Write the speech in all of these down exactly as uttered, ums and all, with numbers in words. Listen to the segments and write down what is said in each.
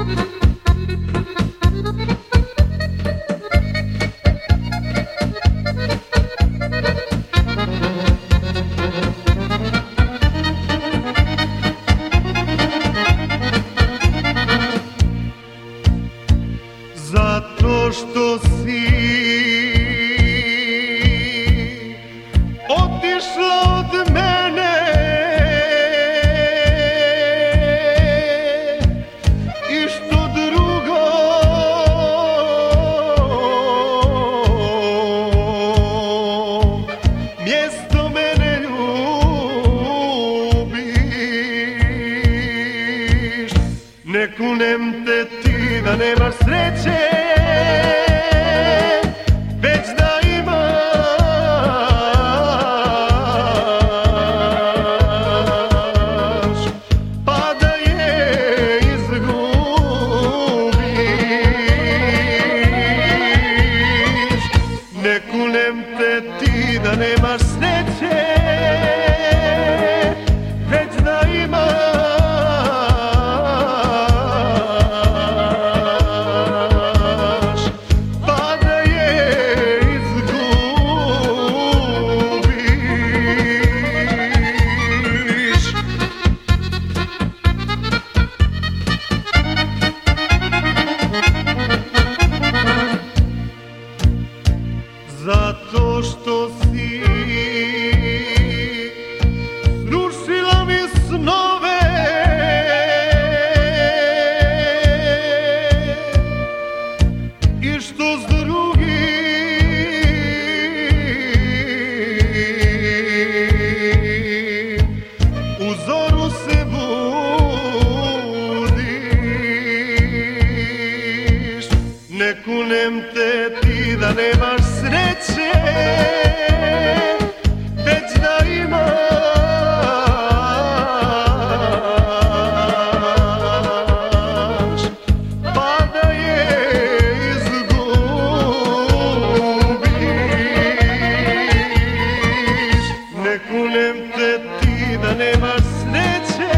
Zato što si otišla od mene i što drugo mjesto mene ljubiš. Ne kunem te ti da nemaš sreće, već da imaš, pa da je izgubiš. Ne kunem te ti da nemaš sreće, već da imaš, zato što si srušila mi snove i što s drugim u zoru se budiš. Ne kunem te ti da nemaš sreće, već da imaš, pa da je izgubiš. Ne kunem te ti da nemaš sreće,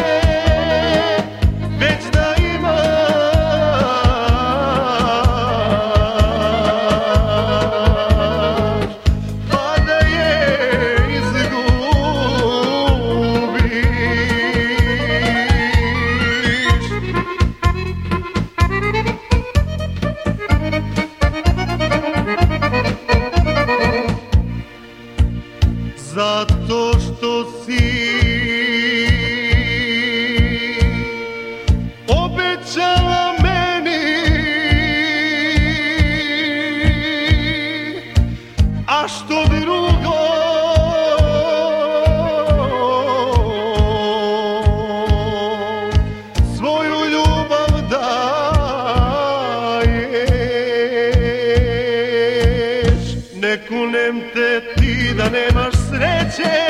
već da imaš, zato što si obećala meni, a što drugo svoju ljubav daješ. Ne kunem te ti da nemaš sreće,